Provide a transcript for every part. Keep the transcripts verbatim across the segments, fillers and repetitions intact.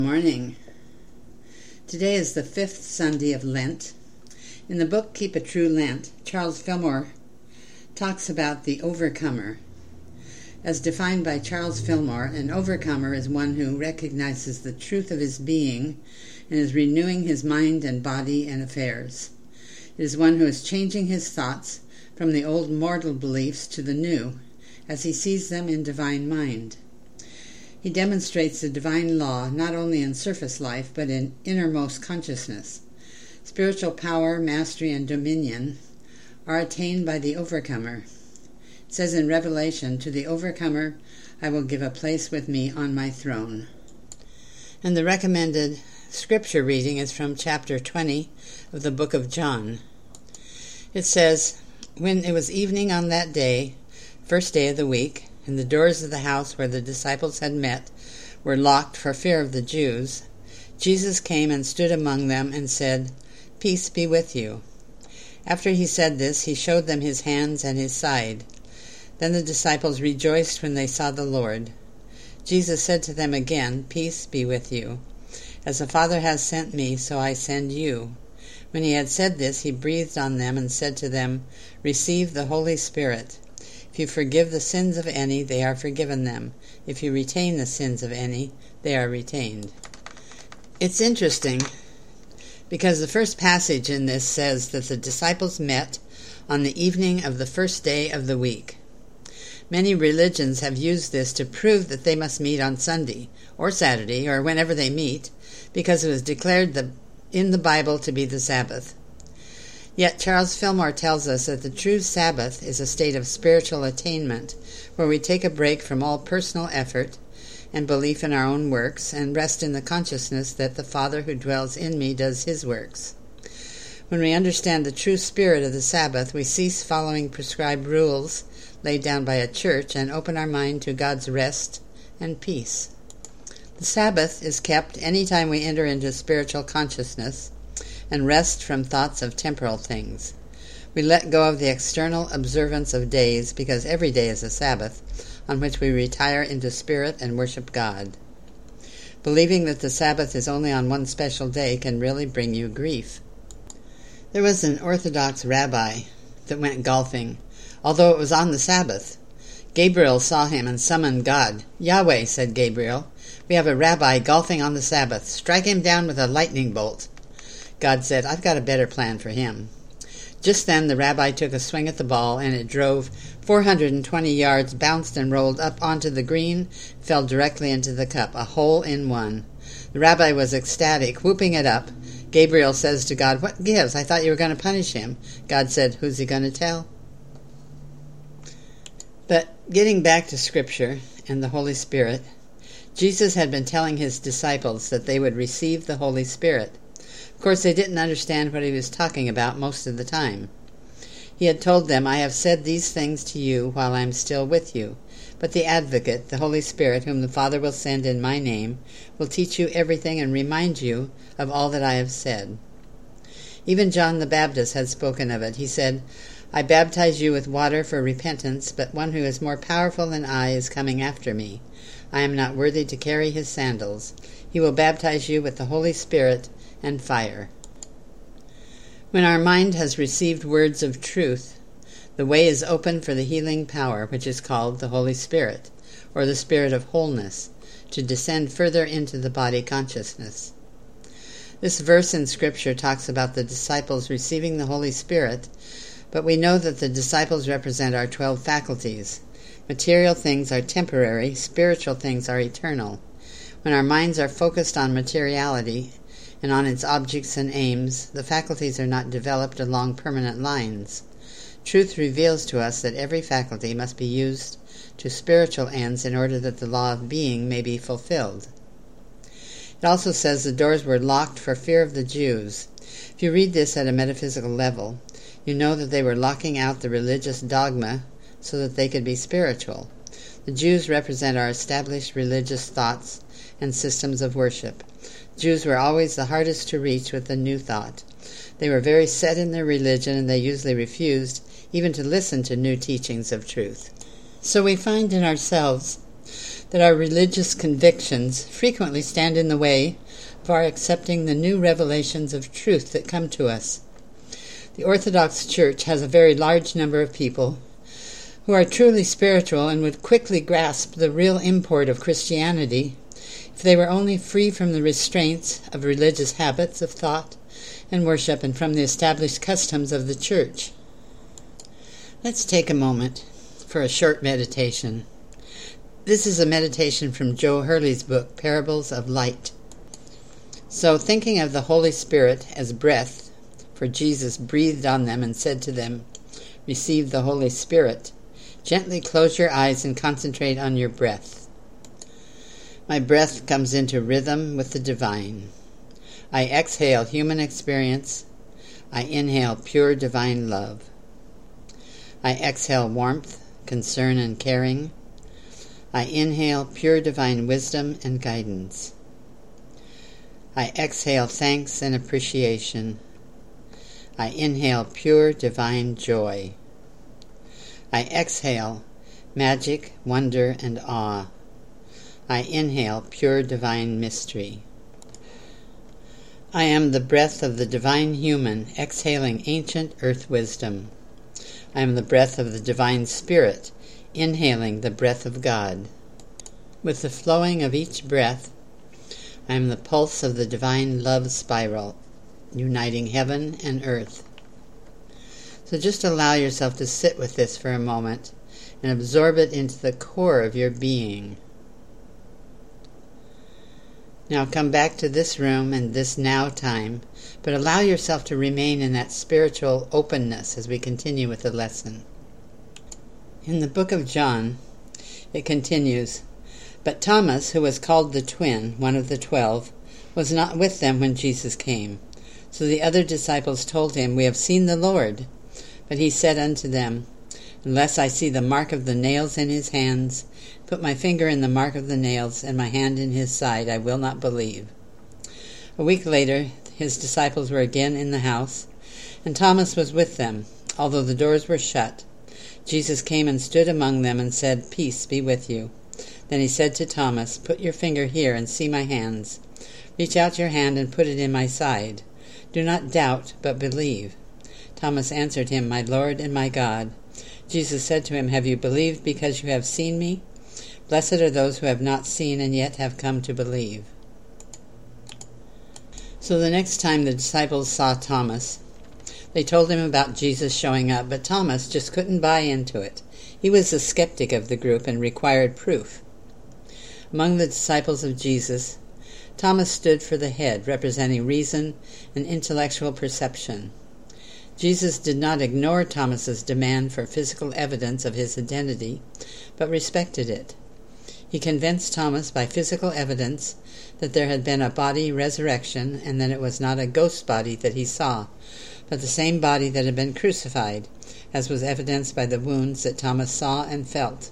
Morning. Today is the fifth Sunday of Lent. In the book Keep a True Lent, Charles Fillmore talks about the overcomer. As defined by Charles Fillmore, an overcomer is one who recognizes the truth of his being and is renewing his mind and body and affairs. It is one who is changing his thoughts from the old mortal beliefs to the new, as he sees them in divine mind. He demonstrates the divine law not only in surface life, but in innermost consciousness. Spiritual power, mastery, and dominion are attained by the overcomer. It says in Revelation, "To the overcomer I will give a place with me on my throne." And the recommended scripture reading is from chapter twenty of the book of John. It says, "When it was evening on that day, first day of the week, and the doors of the house where the disciples had met were locked for fear of the Jews, Jesus came and stood among them and said, 'Peace be with you.' After he said this, he showed them his hands and his side. Then the disciples rejoiced when they saw the Lord. Jesus said to them again, 'Peace be with you. As the Father has sent me, so I send you.' When he had said this, he breathed on them and said to them, 'Receive the Holy Spirit. If you forgive the sins of any, they are forgiven them. If you retain the sins of any, they are retained.'" It's interesting because the first passage in this says that the disciples met on the evening of the first day of the week. Many religions have used this to prove that they must meet on Sunday or Saturday or whenever they meet, because it was declared the, in the Bible to be the Sabbath. Yet Charles Fillmore tells us that the true Sabbath is a state of spiritual attainment, where we take a break from all personal effort and belief in our own works and rest in the consciousness that the Father who dwells in me does his works. When we understand the true spirit of the Sabbath, we cease following prescribed rules laid down by a church and open our mind to God's rest and peace. The Sabbath is kept any time we enter into spiritual consciousness and rest from thoughts of temporal things. We let go of the external observance of days, because every day is a Sabbath, on which we retire into spirit and worship God. Believing that the Sabbath is only on one special day can really bring you grief. There was an Orthodox rabbi that went golfing, although it was on the Sabbath. Gabriel saw him and summoned God. "Yahweh," said Gabriel, "we have a rabbi golfing on the Sabbath. Strike him down with a lightning bolt." God said, "I've got a better plan for him." Just then the rabbi took a swing at the ball, and it drove four hundred twenty yards, bounced and rolled up onto the green, fell directly into the cup, a hole in one. The rabbi was ecstatic, whooping it up. Gabriel says to God, "What gives? I thought you were going to punish him." God said, "Who's he going to tell?" But getting back to Scripture and the Holy Spirit, Jesus had been telling his disciples that they would receive the Holy Spirit. Of course, they didn't understand what he was talking about most of the time. He had told them, "I have said these things to you while I am still with you. But the Advocate, the Holy Spirit, whom the Father will send in my name, will teach you everything and remind you of all that I have said." Even John the Baptist had spoken of it. He said, "I baptize you with water for repentance, but one who is more powerful than I is coming after me. I am not worthy to carry his sandals. He will baptize you with the Holy Spirit and fire." When our mind has received words of truth, the way is open for the healing power, which is called the Holy Spirit, or the Spirit of wholeness, to descend further into the body consciousness. This verse in Scripture talks about the disciples receiving the Holy Spirit, but we know that the disciples represent our twelve faculties. Material things are temporary, spiritual things are eternal. When our minds are focused on materiality and on its objects and aims, the faculties are not developed along permanent lines. Truth reveals to us that every faculty must be used to spiritual ends in order that the law of being may be fulfilled. It also says the doors were locked for fear of the Jews. If you read this at a metaphysical level, you know that they were locking out the religious dogma so that they could be spiritual. The Jews represent our established religious thoughts and systems of worship. Jews were always the hardest to reach with the new thought. They were very set in their religion, and they usually refused even to listen to new teachings of truth. So we find in ourselves that our religious convictions frequently stand in the way of our accepting the new revelations of truth that come to us. The Orthodox Church has a very large number of people who are truly spiritual and would quickly grasp the real import of Christianity if they were only free from the restraints of religious habits of thought and worship and from the established customs of the Church. Let's take a moment for a short meditation. This is a meditation from Joe Hurley's book, Parables of Light. So, thinking of the Holy Spirit as breath, for Jesus breathed on them and said to them, "Receive the Holy Spirit," gently close your eyes and concentrate on your breath. My breath comes into rhythm with the divine. I exhale human experience. I inhale pure divine love. I exhale warmth, concern, and caring. I inhale pure divine wisdom and guidance. I exhale thanks and appreciation. I inhale pure divine joy. I exhale magic, wonder, and awe. I inhale pure divine mystery. I am the breath of the divine human, exhaling ancient earth wisdom. I am the breath of the divine spirit, inhaling the breath of God. With the flowing of each breath, I am the pulse of the divine love spiral, uniting heaven and earth. So just allow yourself to sit with this for a moment and absorb it into the core of your being. Now come back to this room and this now time, but allow yourself to remain in that spiritual openness as we continue with the lesson. In the book of John, it continues, "But Thomas, who was called the twin, one of the twelve, was not with them when Jesus came. So the other disciples told him, 'We have seen the Lord.' But he said unto them, 'Unless I see the mark of the nails in his hands, put my finger in the mark of the nails, and my hand in his side, I will not believe.' A week later, his disciples were again in the house, and Thomas was with them, although the doors were shut. Jesus came and stood among them and said, 'Peace be with you.' Then he said to Thomas, 'Put your finger here and see my hands. Reach out your hand and put it in my side. Do not doubt, but believe.' Thomas answered him, 'My Lord and my God.' Jesus said to him, 'Have you believed because you have seen me? Blessed are those who have not seen and yet have come to believe.'" So the next time the disciples saw Thomas, they told him about Jesus showing up, but Thomas just couldn't buy into it. He was the skeptic of the group and required proof. Among the disciples of Jesus, Thomas stood for the head, representing reason and intellectual perception. Jesus did not ignore Thomas's demand for physical evidence of his identity, but respected it. He convinced Thomas by physical evidence that there had been a body resurrection and that it was not a ghost body that he saw, but the same body that had been crucified, as was evidenced by the wounds that Thomas saw and felt.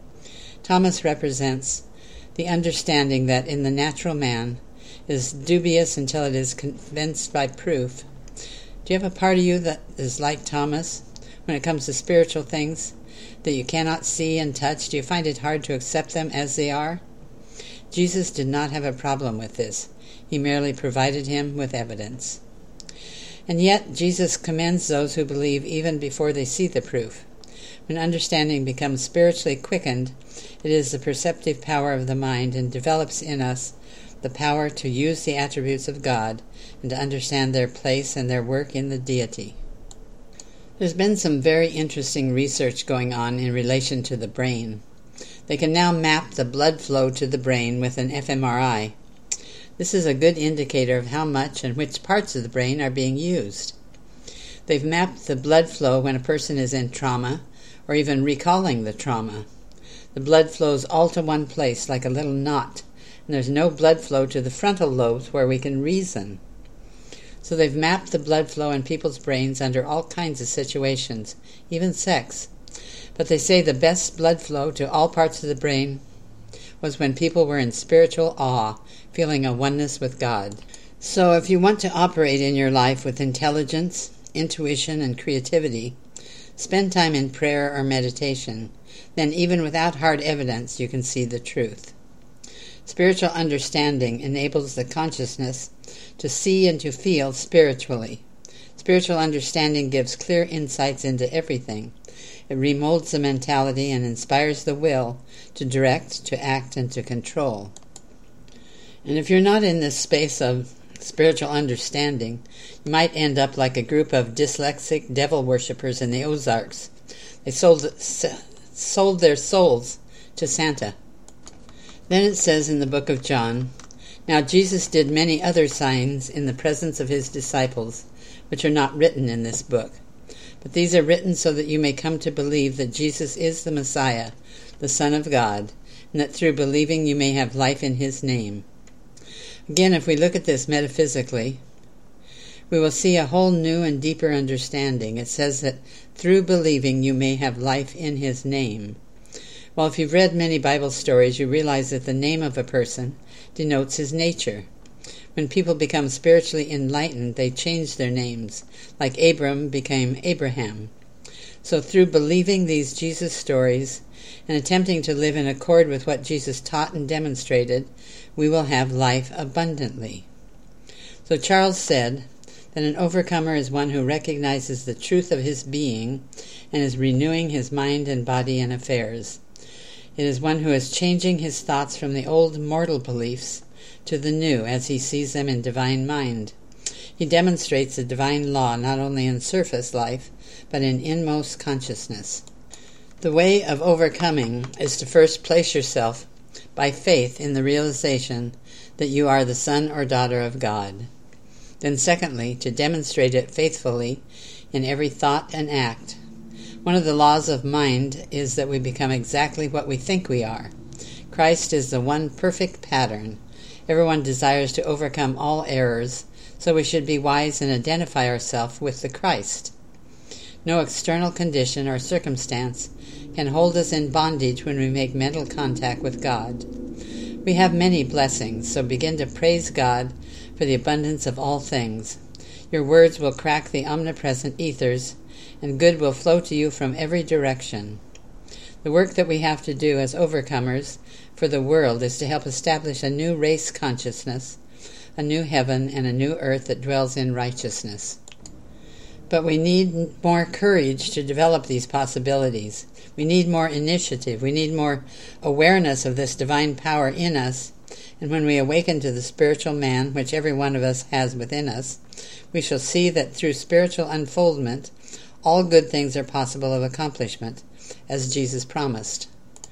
Thomas represents the understanding that in the natural man is dubious until it is convinced by proof. Do you have a part of you that is like Thomas when it comes to spiritual things that you cannot see and touch? Do you find it hard to accept them as they are? Jesus did not have a problem with this. He merely provided him with evidence. And yet, Jesus commends those who believe even before they see the proof. When understanding becomes spiritually quickened, it is the perceptive power of the mind and develops in us the power to use the attributes of God and to understand their place and their work in the deity. There's been some very interesting research going on in relation to the brain. They can now map the blood flow to the brain with an f M R I. This is a good indicator of how much and which parts of the brain are being used. They've mapped the blood flow when a person is in trauma or even recalling the trauma. The blood flows all to one place like a little knot, and there's no blood flow to the frontal lobes where we can reason. So they've mapped the blood flow in people's brains under all kinds of situations, even sex. But they say the best blood flow to all parts of the brain was when people were in spiritual awe, feeling a oneness with God. So if you want to operate in your life with intelligence, intuition, and creativity, spend time in prayer or meditation. then even without hard evidence you can see the truth. Spiritual understanding enables the consciousness to see and to feel spiritually. Spiritual understanding gives clear insights into everything. It remolds the mentality and inspires the will to direct, to act, and to control. And if you're not in this space of spiritual understanding, you might end up like a group of dyslexic devil worshippers in the Ozarks. They sold, sold their souls to Santa. Then it says in the book of John, "Now Jesus did many other signs in the presence of his disciples, which are not written in this book. But these are written so that you may come to believe that Jesus is the Messiah, the Son of God, and that through believing you may have life in his name." Again, if we look at this metaphysically, we will see a whole new and deeper understanding. It says that through believing you may have life in his name. Well, if you've read many Bible stories, you realize that the name of a person denotes his nature. When people become spiritually enlightened, they change their names, like Abram became Abraham. So through believing these Jesus stories and attempting to live in accord with what Jesus taught and demonstrated, we will have life abundantly. So Charles said that an overcomer is one who recognizes the truth of his being and is renewing his mind and body and affairs. It is one who is changing his thoughts from the old mortal beliefs to the new as he sees them in divine mind. He demonstrates the divine law not only in surface life, but in inmost consciousness. The way of overcoming is to first place yourself by faith in the realization that you are the son or daughter of God. Then secondly, to demonstrate it faithfully in every thought and act. One of the laws of mind is that we become exactly what we think we are. Christ is the one perfect pattern. Everyone desires to overcome all errors, so we should be wise and identify ourselves with the Christ. No external condition or circumstance can hold us in bondage when we make mental contact with God. We have many blessings, so begin to praise God for the abundance of all things. Your words will crack the omnipresent ethers, and good will flow to you from every direction. The work that we have to do as overcomers for the world is to help establish a new race consciousness, a new heaven, and a new earth that dwells in righteousness. But we need more courage to develop these possibilities. We need more initiative. We need more awareness of this divine power in us. And when we awaken to the spiritual man, which every one of us has within us, we shall see that through spiritual unfoldment, all good things are possible of accomplishment, as Jesus promised.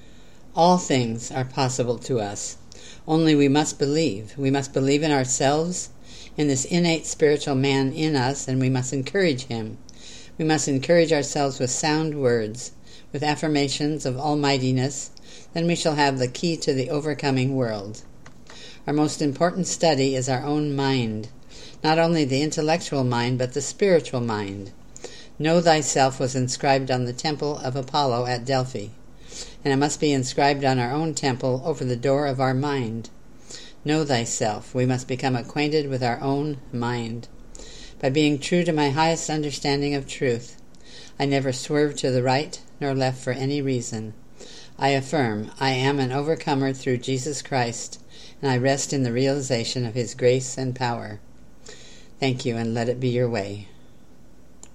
All things are possible to us. Only we must believe. We must believe in ourselves, in this innate spiritual man in us, and we must encourage him. We must encourage ourselves with sound words, with affirmations of almightiness. Then we shall have the key to the overcoming world. Our most important study is our own mind, not only the intellectual mind, but the spiritual mind. Know thyself was inscribed on the temple of Apollo at Delphi, and it must be inscribed on our own temple over the door of our mind. Know thyself. We must become acquainted with our own mind. By being true to my highest understanding of truth, I never swerve to the right nor left for any reason. I affirm I am an overcomer through Jesus Christ, and I rest in the realization of his grace and power. Thank you, and let it be your way.